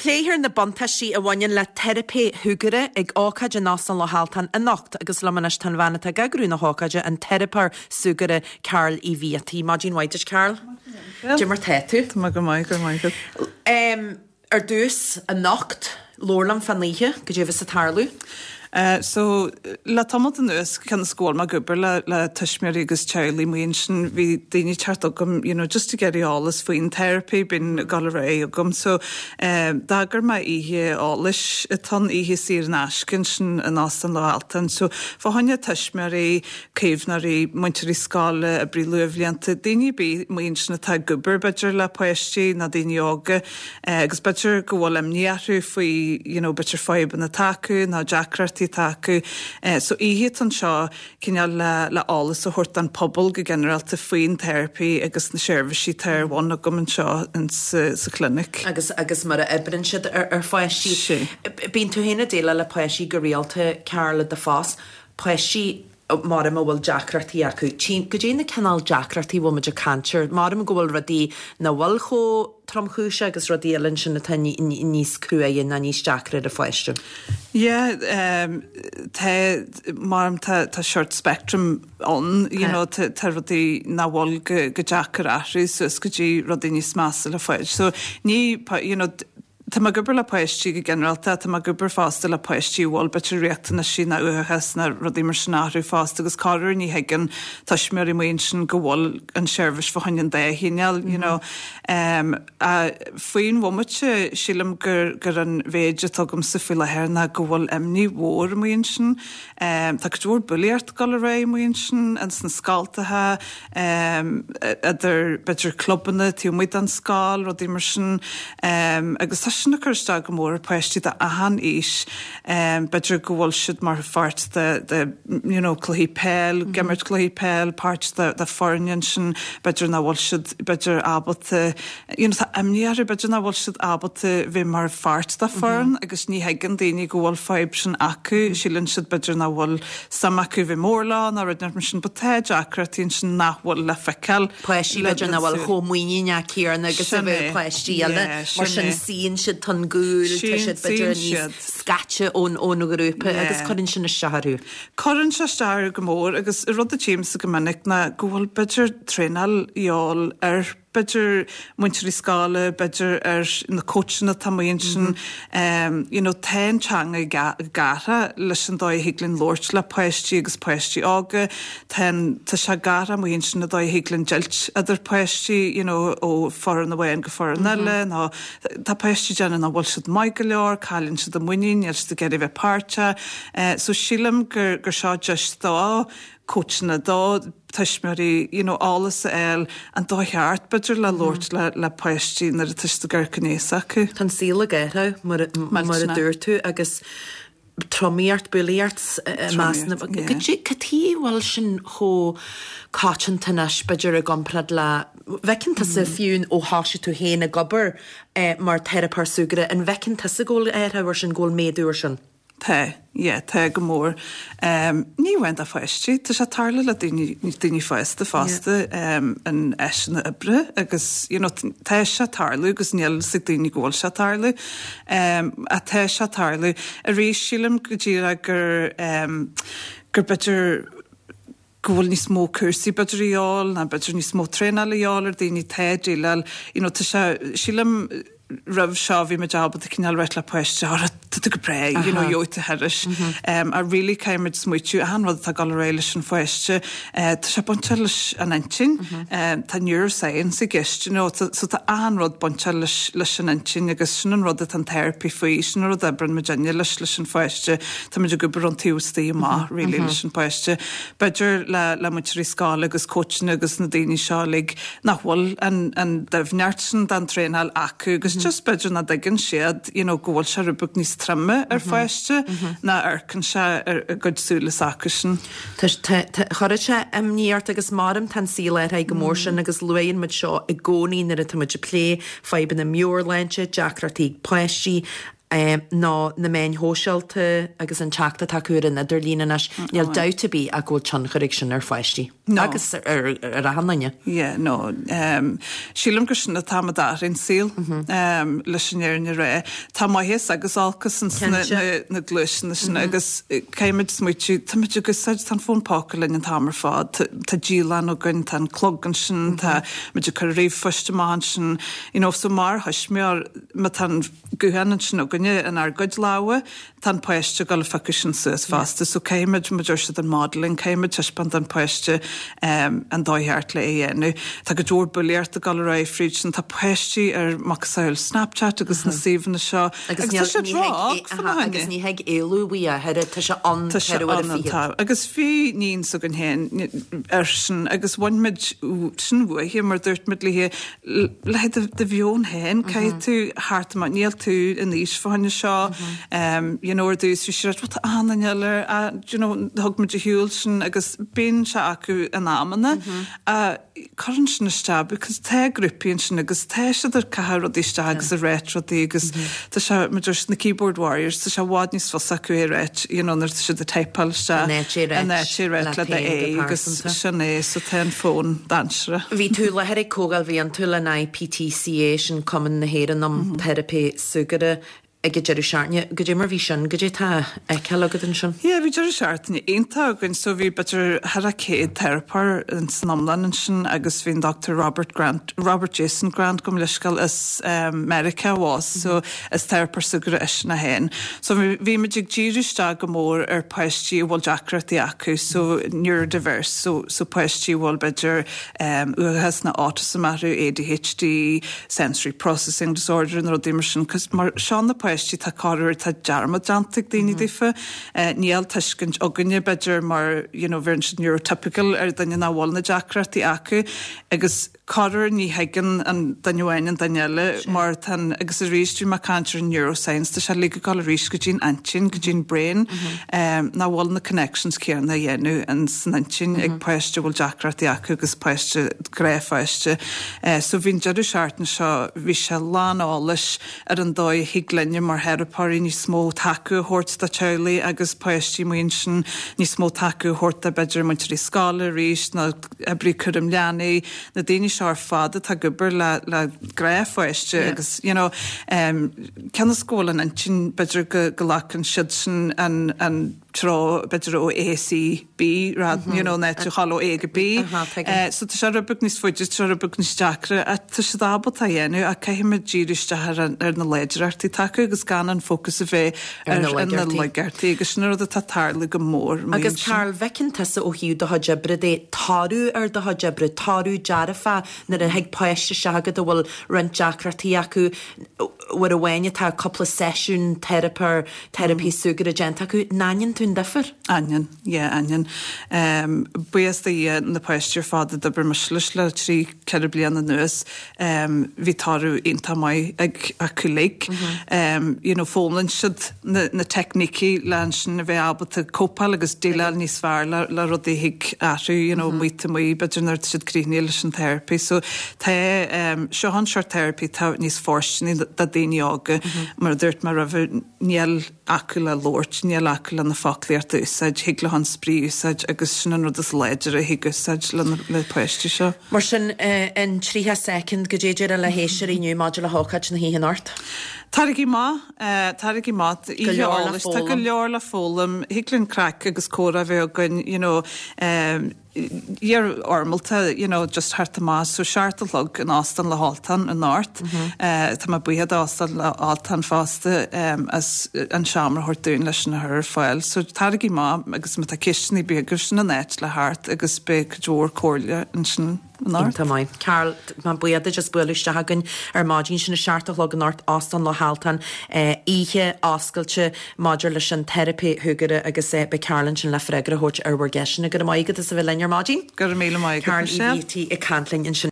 Pléhir na bantaí a bhain le therapé thugare ag ácaide násan le háaltan a nacht agus lemanis tan bhena a gagrú na hácaide an therapar sugare Carl í bhíatí. Mágin White Carl? Jimmer tetu. Tá go mai. Dús a nacht lórlam fan líhe go dtíobh sa tarlú. So le tamad an us can scóil má gobar le tuismeir agus Charlie Muinsin hí daoine teart agam, just to get álas faoin therapy bin gal ré agam. So dagar mai ihe ális tan ihe sír an ascin sin an astan le altan. So fa hanne tuismeir céimhnar muinterí scála a brí luhlianta daoine bí Muinsin atá gobar beidir le poisttí na daoine ága agus beidir go bhfuil amníarú faoi beidir fáib an atacu na Jackrat taku so ihe an seo cinneal le álas a hort an pobl go generalta faoin therapy agus na servicí tar bhain a goman seo in sa clinic. Agus mar a ebrin siad ar fáisí. Bín tú héna déile le poisí go rialta Carla de Fás, poisí Marm bhfuil Jackratí acu. Go dé na canál Jackratí bhfuil meidir cantir, Marm go bhfuil radí na bhilcho tramchúise agus radíalann sin na níos cruaí na níos Jackra a foiiste. Marm tá short spectrum on, tá radí na bhil go Jackar ahrí, so go dtí radí níos másal a foiiste. So ní, tá má gobar le poisttí go generalta, tá má gobar fásta le poisttí bhil betir reachtainna sin na uthachas na rudí mar sinnáthú fásta agus cáir ní heigean tuismeir i Muinsin go bhil an service fahain dé híneal, faoin bhmuite sílam gur an bhéide tugam sa fi lethir na go bhfuil imní mhór Muinsin, tá go dúir buíart gal ré Muinsin an sna scáltathe idir betir clubbanna tú muid an scáil rudí mar sin agus sinna chuirste go mór poisttí a ahan is beidir go bhfuil siad mar fart de chluí péil, gemmert chluí péil, páirt de fornian sin beidir na bhfuil siad beidir ábalta, tá imníar beidir na bhfuil siad ábalta bhí mar fart de forn, agus ní heigean daoine go bhfuil fáib sin acu, sílann siad beidir na bhfuil sam acu bhí mórlá, na ruid mar sin botéid acratín sin nachhfuil le feiceal. Poisttí beidir na bhfuil chomhaoine cíarna agus a bheith poisttí eile, mar sin sín tan gúil siad beidir níos scate ón a grúpa agus chuann sin na seaharú. Chuann se steir go mór agus rud a James a go minic na go bhfuil beidir trénal iáil beidir muinterí scála, beidir na coachna tamáin sin, ten teanga gara leis an dóid higlinn Lort le poisttí agus poisttí ága, tá se gara muon sin na dóid higlinn jilt idir poisttí, ó foran na bhain go foran eile, tá poisttí déanna na bhfuil siad mai go leor, cailinn siad a muoín, ar siad a geidir bheith páirte, so sílam gur seo just dá, coachna dá, tuismeirí, álas a eil an dótheart beidir le Lort le poisttí nar a tuiste gur cnééis acu. Tá síla gaithe mar a dúir tú agus tromíart buíart másna. Catí bhil sin cho cáin tanis beidir a gomprad le bhecinn sa fiún ó háise tú héna gobar mar therapar sugare an bhecinn sa ggóil bhar sin ggóil méadúir sin. Tá go mór. Ní bhaint a foiisttí, tá sé tarla le daoine foiiste fásta an eisina ibre, agus tá sé tarla agus níl sa daoine ggóil se tarla, a tá sé tarla a rís sílam go ddíra gur beidir gohfuil ní smó cuasaí beidir iáil, na beidir ní smó trénal iáil ar daoine téidíile, tá sé sílam rah seo bhí me jobba a cinál reit le poiste go bré, joite heris. A rilí caiimid smuitiú a an rud a gal réile sin foiiste, tá sé bonte leis an entin, tá neuroscience i gist, so tá an rud bonte leis an entin, agus sin an rud an therapy faoi, sin rud ebrin me déine leis an foiiste, tá meidir go bar an túústaí má, rilí leis an poiste. Beidir le muitirí scála agus coachna agus na daoine seálig nachhfuil an defhneart sin dan trénal acu, agus just beidir na dagan siad, gohfuil se rubug níos trimme ar foiiste, na arcan se ar godsúla sacusin. Chorid se níart agus marm tan síla ar go mór sin agus luaon mid seo i gcónaí nar a tuid lé faiban na mórleinte, Jackratí poisttí, ná na main hóseilta agus an teachta takeúir in idir línanas níl dauta bí a ggóil tioncharig sin ar feisttí. Agus ar a hannaine? Ie, no. Sílam go sin na tamadar in síl leis sin éirne ré. Tá maihés agus alcas na gluisina sin agus céimiid smuitiú, tá muid agus said tan fónpáca lein an tamar fád, tá dílan ó gunn tan clogan sin, tá muid go riomh fuisteán sin, so mar hasmear ma tan guhanan sin ó gunne an ar good láha, tan poiste gal facu sin suas fasta, so céimiid ma dúirse an modeling, céimiid teispan an poiste an dóheart le éhénu. Tá go dúir buléart a gal ra fríd sin tá poistí ar macsail Snapchat agus na síhanna seo. Agus ní heag éúí a head tá se an tá. Agus fí nín so gan hen ar sin agus bhainmid sin bua hí mar dúirt mid le leid de bhion hen, cai tú hart ma níl tú in níos fáinne seo, dús fi sirat wat ananneller a thug mid hiúil sin agus ben se acu an ammanna a choran sin sta, because te grúpion sin agus te se ar cahar od iste agus a réit agus tá se meidir na keyboard warriors tá se bhád níos fos acu é réit, nar se de teipal se a sé réit le é agus sinné so ten fón dansre. Bhí tú le heir cógal bhí an tú le na PTCA sin cuman na héan am therapy sugare ag deidir searne, go dé mar bhí sin, go dé tá ceagad an sin? Bhí deidir seartna aonanta gunn so bhí betar haracéad therapar in Snamlan sin agus bhín Dr. Robert Jason Grant gom leiscail is America was, so is therapar sugra is na hen. So bhí me dig ddíiriste go mór ar poisttí bhil deacratí acu, so neurodiverse, so poisttí bhil beidir uachas na autism aru, ADHD, sensory processing disorder an rodí mar sin, cos mar seán na poisttí tá cáir tá dearmad deantaigh daoine difa, níl tuiscint ogunne beidir mar bhíonn sin neurotypical ar daine na bhil na deacratí acu, agus cáir ní heigen an dainehhain an Danielle mar tan agus a ríistú má cantar an neuroscience, tá se lí gáil a rís go dtín antin, go dtín brain, na bhil na connections céar na dhéanú an san antin ag poiste bhil deacratí acu agus poiste gréfhaiste. So bhín deidir seartan seo bhí se lánális ar an dóid higglenne mar herapáí ní smó taú hort da teulaí agus poisttí muon sin ní smó taú hort a beidir muinteí scala ríist na ebrí chum leanaí na daine seár fada tá gobar le gréfhaiste agus ceanna scólan an sin beidir go lachan siad sin an tro beidir ó ACB rad net chaló AGB so tá se rubug níos foiidir tre rubug níos deacra a tá se dábal a dhéanú a caiimiid ddíiriste ar na leidirartí takeú agus gan an fócus a bheith ar na leigartí agus sin rud a tátarla go mór. Agus Carl bhecinn tasa ó hiú do hojebre é tarú ar do hojebre tarú dearafa na a heag poiste seagad a bhfuil rent deacratí acu war a bhaine tá coppla sesiún therapy sugar a gent acu náin tún defer? Anion. Buas na poistir fáda de bre mar sluis le trí ceir blian na nuas hí tarú inta mai ag aculéic. Fólan siad na technicí lean sin a bheith abalta cópal agus déile níos fearr le rudí hiig airú muite mí beidir neirt siad críní leis an therapy. So tá seohan seir therapy tá níos fórsinní da daine ága mar dúirt mar rahar níl acu le lóirt, níl acu le na fácliaarta úsáid, hiig le han sprí úsáid agus sin an rud is leidir a hiig úsáid le poisttí seo. Mar sin in 30 second go déidir a le héisiir í nniu máidir le hácaid na híhan ort? Tarigi má íális, tá go leor le fólam, higlann crack agus córa bheith gunn, Iar ormalta, just harta más, so seartalog an ástan le háltan an árt, tá ma buiad ástan le háltan fásta as an seamra hortún leis na hur fáil, so tarigi má agus ma tá kisni beagur sin a net le hart agus be jór córlia an sin Tá mai. Carl, man buiad just builiste hagann ar mádín sin na seartalog an árt ástan le háltan ihe áscailte máidir leis an therapy thugare agus be Carlan sin le freigra hót ar bhar geisina go maigad is a bheith lein ar mádín? Gur míle maigad. Carl EVT i cantlinn in sin